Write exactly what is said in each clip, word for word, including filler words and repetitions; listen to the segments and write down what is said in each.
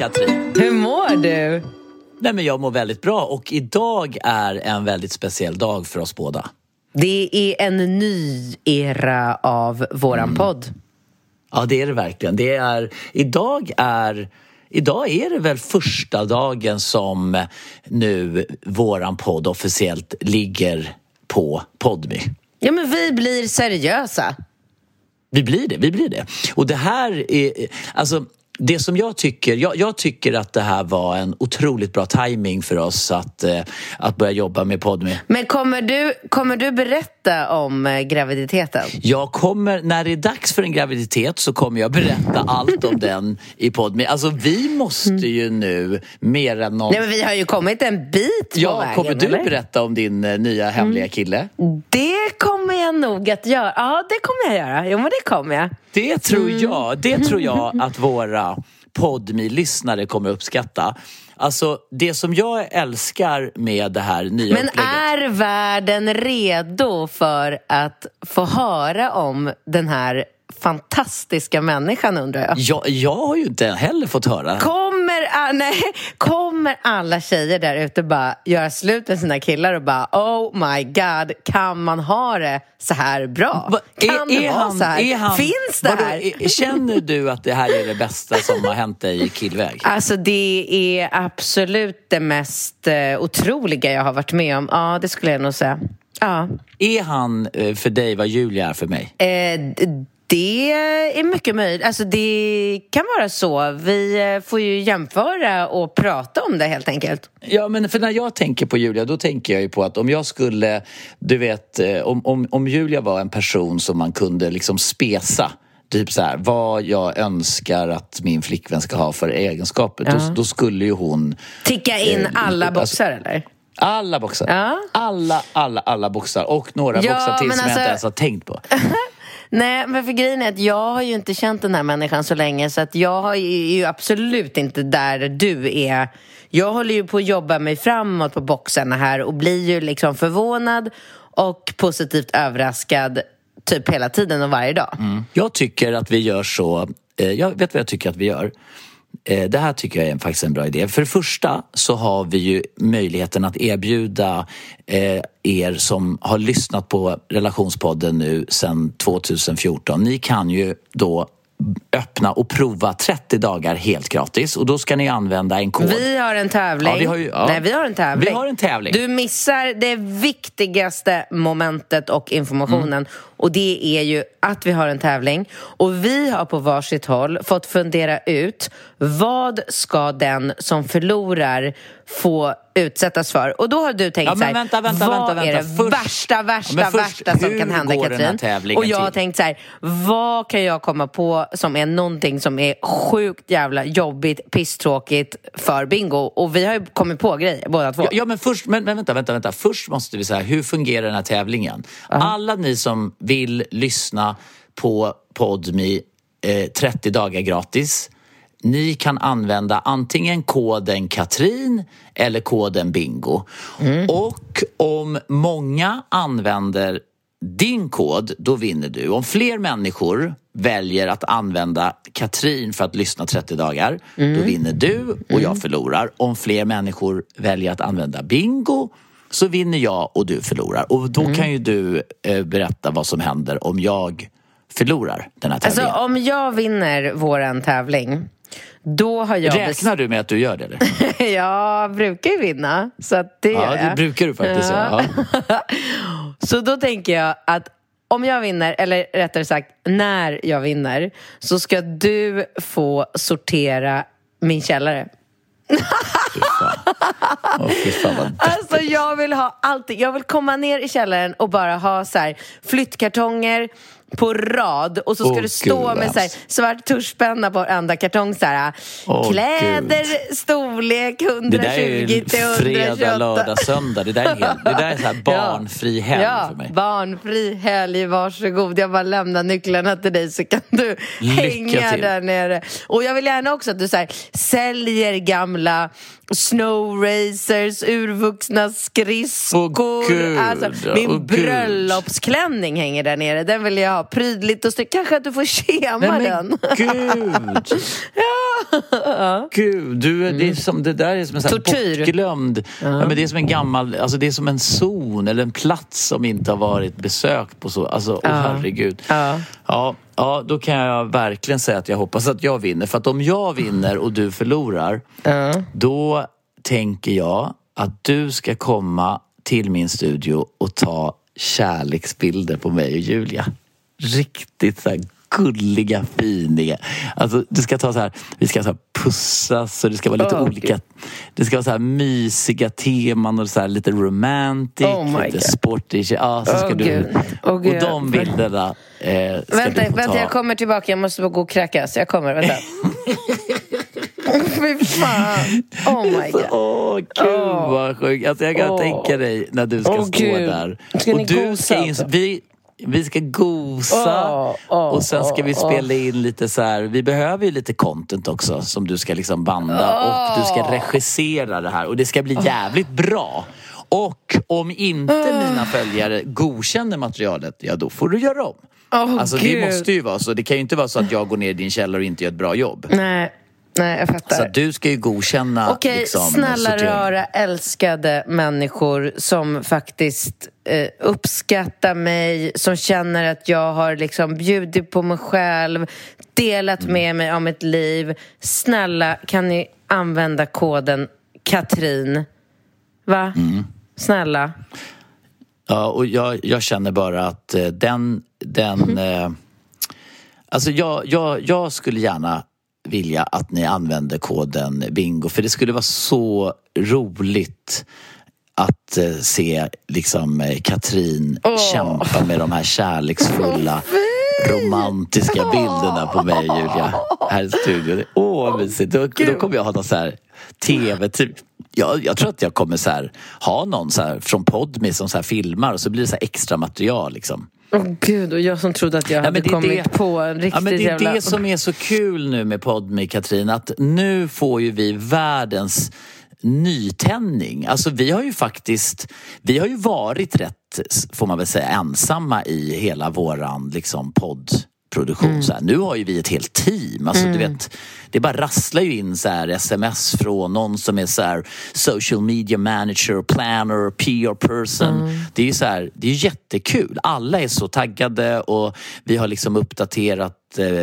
Katrin. Hur mår du? Nej, men jag mår väldigt bra och idag är en väldigt speciell dag för oss båda. Det är en ny era av våran mm. podd. Ja, det är det verkligen. Det är, idag, är, idag är det väl första dagen som nu våran podd officiellt ligger på Podme. Ja, men vi blir seriösa. Vi blir det, vi blir det. Och det här är, alltså det som jag tycker, jag, jag tycker att det här var en otroligt bra timing för oss att, eh, att börja jobba med Podme. Men kommer du, kommer du berätta om eh, graviditeten? Jag kommer, när det är dags för en graviditet så kommer jag berätta allt om den i Podme. Alltså vi måste ju nu mer än någon... Nej, men vi har ju kommit en bit på ja, vägen. Kommer du eller? berätta om din eh, nya hemliga kille? Det kommer jag nog att göra. Ja, det kommer jag göra. Jo, men det kommer jag. Det tror jag, det tror jag att våra Podme-lyssnare kommer uppskatta. Alltså, det som jag älskar med det här nya Men upplägget... är världen redo för att få höra om den här fantastiska människan, undrar jag? Jag, jag har ju inte heller fått höra. Kommer, nej, kommer alla tjejer där ute bara göra slut med sina killar och bara oh my god, kan man ha det så här bra? Va, kan är, det är vara han, så här? är han, Finns det vadå, här? Är, känner du att det här är det bästa som har hänt dig i killväg? Alltså det är absolut det mest eh, otroliga jag har varit med om. Ja, det skulle jag nog säga. Ja. Är han eh, för dig vad Julia är för mig? Eh, Det är mycket möjligt. Alltså det kan vara så. Vi får ju jämföra och prata om det helt enkelt. Ja, men för när jag tänker på Julia, då tänker jag ju på att om jag skulle, du vet, om, om, om Julia var en person som man kunde liksom spesa, typ så här, vad jag önskar att min flickvän ska ha för egenskaper, ja. då, då skulle ju hon... Ticka in eh, alla boxar, alltså, eller? Alla boxar. Ja. Alla, alla, alla boxar. Och några ja, boxar till som alltså... jag inte ens har tänkt på. Nej, men för grejen är att jag har ju inte känt den här människan så länge, så att jag är ju absolut inte där du är. Jag håller ju på att jobba mig framåt på boxarna här och blir ju liksom förvånad och positivt överraskad typ hela tiden och varje dag. Mm. Jag tycker att vi gör så, eh, jag vet vad jag tycker att vi gör. Eh, det här tycker jag är faktiskt en bra idé. För det första så har vi ju möjligheten att erbjuda eh, er som har lyssnat på Relationspodden nu sedan tjugohundrafjorton. Ni kan ju då öppna och prova trettio dagar helt gratis. Och då ska ni använda en kod. Vi har en tävling. Ja, vi har ju, ja. Nej, vi har en tävling. Vi har en tävling. Du missar det viktigaste momentet och informationen. Mm. Och det är ju att vi har en tävling. Och vi har på varsitt håll fått fundera ut vad ska den som förlorar få utsättas för. Och då har du tänkt ja, så här, vänta, vänta, vad vänta, vänta. är det Först, värsta, värsta, ja, först, värsta som kan hända, Katrin? Och jag har till? tänkt så här, vad kan jag komma på som är någonting som är sjukt jävla jobbigt, pisstråkigt för Bingo? Och vi har ju kommit på grejer, båda två. Ja, ja men först, men, men vänta, vänta, vänta. Först måste vi säga, hur fungerar den här tävlingen? Uh-huh. Alla ni som vill lyssna på Podme eh, trettio dagar gratis, ni kan använda antingen koden Katrin eller koden Bingo. Mm. Och om många använder din kod, då vinner du. Om fler människor väljer att använda Katrin för att lyssna trettio dagar, mm. då vinner du och jag förlorar. Om fler människor väljer att använda Bingo, så vinner jag och du förlorar. Och då mm. kan ju du eh, berätta vad som händer om jag förlorar den här tävlingen. Alltså om jag vinner våran tävling, då har jag... Räknar bes- du med att du gör det, eller? Jag brukar ju vinna, så att det ja, det brukar du faktiskt ja. ja. Så då tänker jag att om jag vinner, eller rättare sagt när jag vinner, så ska du få sortera min källare. Fy fan. Oh, fy fan vad alltså jag vill ha allting. Jag vill komma ner i källaren och bara ha så här flyttkartonger på rad, och så ska oh, det stå Gud, med så här, svart tuschpenna på enda kartong så här, oh, kläder, Gud. Storlek hundratjugo till hundratjugoåtta. Fredag, lördag, söndag. Det där är, helt, det där är så här barnfri helg ja, för mig. Barnfri helg, varsågod. Jag bara lämnar nycklarna till dig så kan du Lycka hänga till. Där nere. Och jag vill gärna också att du så här, säljer gamla snow racers, urvuxna skridskor. Oh, Gud. Alltså, min oh, bröllopsklänning hänger där nere. Den vill jag ha bra, prydligt och snyggt. Kanske att du får kema Nej, men den. Gud! Ja. Gud, du, det, är som, det där är som en sån här bortglömd... Ja. Ja, men det är som en gammal... Alltså det är som en zon eller en plats som inte har varit besökt på så... Alltså, ja. åh herregud. Ja. Ja, ja, då kan jag verkligen säga att jag hoppas att jag vinner. För att om jag vinner och du förlorar, ja. då tänker jag att du ska komma till min studio och ta kärleksbilder på mig och Julia. Riktigt så här gulliga, finiga. Alltså, du ska ta så här, vi ska så här pussas och det ska vara lite oh, olika. God. Det ska vara så här mysiga teman och så här lite romantic, oh lite sportig. Ja, så ska oh, du. Oh, och de bilderna eh, ska vänta, du få vänta, ta. jag kommer tillbaka. Jag måste bara gå och kräkas. Jag kommer, vänta. Fy fan. Oh my god. Åh, gud oh. vad sjukt. Alltså jag kan oh. tänka dig när du ska oh, stå Gud. där. Ska och ni du gosa? Ska in, vi, vi ska gosa oh, oh, och sen ska vi spela in lite så här. Vi behöver ju lite content också som du ska liksom banda oh. och du ska regissera det här och det ska bli jävligt bra. Och om inte oh. mina följare godkänner materialet, ja då får du göra om. Oh, alltså Gud. det måste ju vara så. Det kan ju inte vara så att jag går ner i din källare och inte gör ett bra jobb. Nej. Nej, jag fattar. Så du ska ju godkänna. Okej, liksom, snälla sortering. rara älskade människor som faktiskt eh, uppskattar mig, som känner att jag har liksom bjudit på mig själv, delat mm. med mig om mitt liv. Snälla, kan ni använda koden Katrin? Va? Mm. Snälla. Ja, och jag, jag känner bara att eh, den... den mm. eh, alltså jag, jag, jag skulle gärna vilja att ni använder koden bingo, för det skulle vara så roligt att eh, se liksom eh, Katrin oh. kämpa med de här kärleksfulla oh, romantiska oh. bilderna på mig och Julia här i studion. Åh, oh, mysigt. Då, då kommer jag ha någon så här tv typ. Jag, jag tror att jag kommer så här ha någon så här från Podme som så här filmar och så blir det så här extra material liksom. Åh oh, gud, och jag som trodde att jag hade ja, kommit det, på en riktigt ja, men det är jävla... det som är så kul nu med Podme, Katrin, att nu får ju vi världens nytändning. Alltså vi har ju faktiskt, vi har ju varit rätt, får man väl säga, ensamma i hela våran liksom poddproduktion. Mm. Så här. Nu har ju vi ett helt team. Alltså mm. du vet, det bara rasslar ju in så här sms från någon som är så här social media manager, planner, P R person. Mm. Det är ju så här, det är ju jättekul. Alla är så taggade och vi har liksom uppdaterat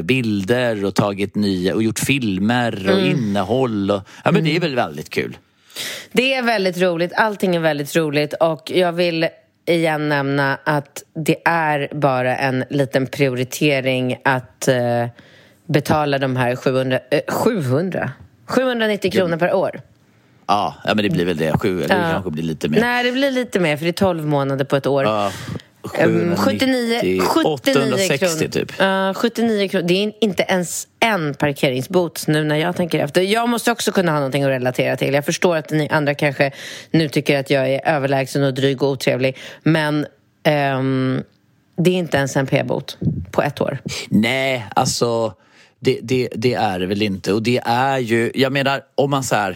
bilder och tagit nya och gjort filmer och mm. innehåll. Och, ja, men mm. det är väl väldigt kul. Det är väldigt roligt. Allting är väldigt roligt och jag vill igen nämna att det är bara en liten prioritering att uh, betala de här sjuhundra, uh, sjuhundra sjuhundranittio kronor per år. Ja, ja, men det blir väl det. Sju, eller det kanske blir lite mer. Nej, det blir lite mer för det är tolv månader på ett år. Ja. sjuttionio, sjuttionio åttahundrasextio kronor. typ. Uh, sjuttionio kronor. Det är inte ens en parkeringsbot nu när jag tänker efter. Jag måste också kunna ha någonting att relatera till. Jag förstår att ni andra kanske nu tycker att jag är överlägsen och dryg och otrevlig. Men um, det är inte ens en p-bot på ett år. Nej, alltså det, det, det är det väl inte. Och det är ju, jag menar, om man så här...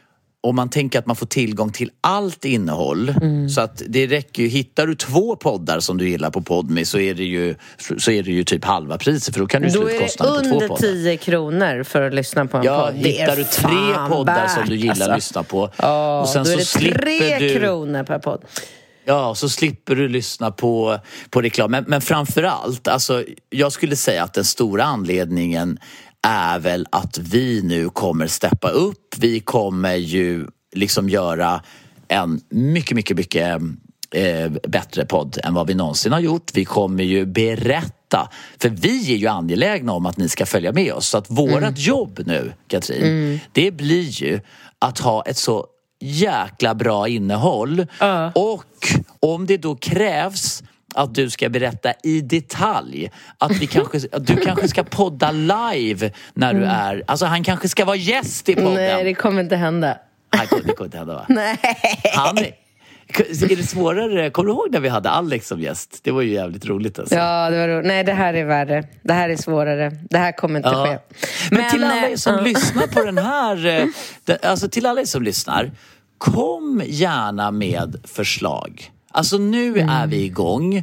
Om man tänker att man får tillgång till allt innehåll mm. så att det räcker ju, hittar du två poddar som du gillar på Podme så är det ju, så är det ju typ halva priset för då kan du slutkostnaden på två poddar. Då är det under tio kronor för att lyssna på en ja, podd. Ja, hittar du tre poddar värt, som du gillar alltså. att lyssna på oh, och sen då är det så slipper tre du, kronor per podd. Ja, så slipper du lyssna på, på reklam. Men, men framförallt, alltså, jag skulle säga att den stora anledningen är väl att vi nu kommer steppa upp. Vi kommer ju liksom göra en mycket, mycket, mycket eh, bättre podd än vad vi någonsin har gjort. Vi kommer ju berätta, för vi är ju angelägna om att ni ska följa med oss. Så att vårat mm. jobb nu, Katrin, mm. det blir ju att ha ett så jäkla bra innehåll. Uh. Och om det då krävs att du ska berätta i detalj att, vi kanske, att du kanske ska podda live när du är... Alltså han kanske ska vara gäst i podden. Nej, det kommer inte hända. Nej, det kommer inte hända, va? Nej. Han är, är det svårare? Kommer du ihåg när vi hade Alex som gäst? Det var ju jävligt roligt alltså. Ja, det var roligt. Nej, det här är värre. Det här är svårare. Det här kommer inte ja. ske. Men, Men till alla som äh, lyssnar på den här... Alltså till alla som lyssnar, kom gärna med förslag. Alltså nu mm. är vi igång.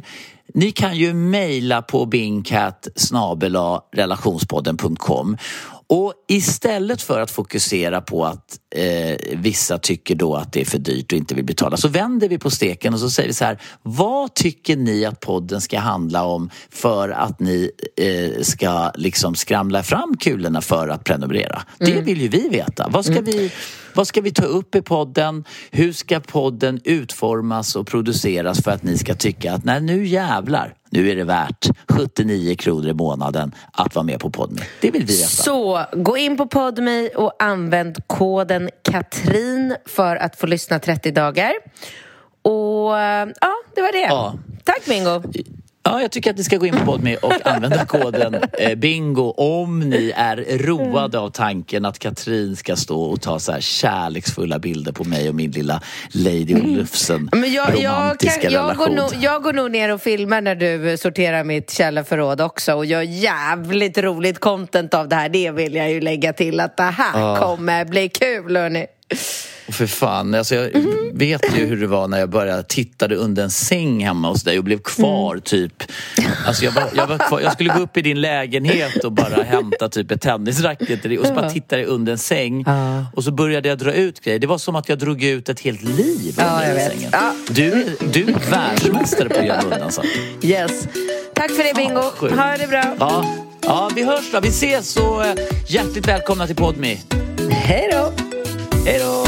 ni kan ju mejla på bingcat snabel-a relationspodden punkt com. Och istället för att fokusera på att eh, vissa tycker då att det är för dyrt och inte vill betala, så vänder vi på steken och så säger vi så här: vad tycker ni att podden ska handla om för att ni eh, ska liksom skramla fram kulorna för att prenumerera? Mm. Det vill ju vi veta. Vad ska, mm. vi, vad ska vi ta upp i podden? Hur ska podden utformas och produceras för att ni ska tycka att nej, nu jävlar, nu är det värt sjuttionio kronor i månaden att vara med på Podme. Det vill vi veta. Så gå in på Podme och använd koden Katrin för att få lyssna trettio dagar. Och ja, det var det. Ja. Tack, Bingo. Ja, jag tycker att ni ska gå in på Podme och använda koden eh, Bingo om ni är roade av tanken att Katrin ska stå och ta så här kärleksfulla bilder på mig och min lilla Lady Olufsen Men jag, romantiska jag kan, jag relation. Går nog, jag går nog ner och filmar när du sorterar mitt källarförråd också och gör jävligt roligt content av det här. Det vill jag ju lägga till att det här ja. kommer bli kul, hörni. Och för fan, alltså jag mm. vet ju hur det var när jag började tittade under en säng hemma hos dig och blev kvar mm. typ. Alltså jag, var, jag, var kvar, jag skulle gå upp i din lägenhet och bara hämta typ ett tennisracket och så bara tittade jag under en säng ja. och så började jag dra ut grejer. Det var som att jag drog ut ett helt liv ja, under jag vet. sängen. Ja. Du, du är världsmästare på att göra undan så. Yes. Tack för det, Bingo. Ja, ha det bra. Ja. ja, vi hörs då. Vi ses så hjärtligt välkomna till Podme. Hej då. Hej då.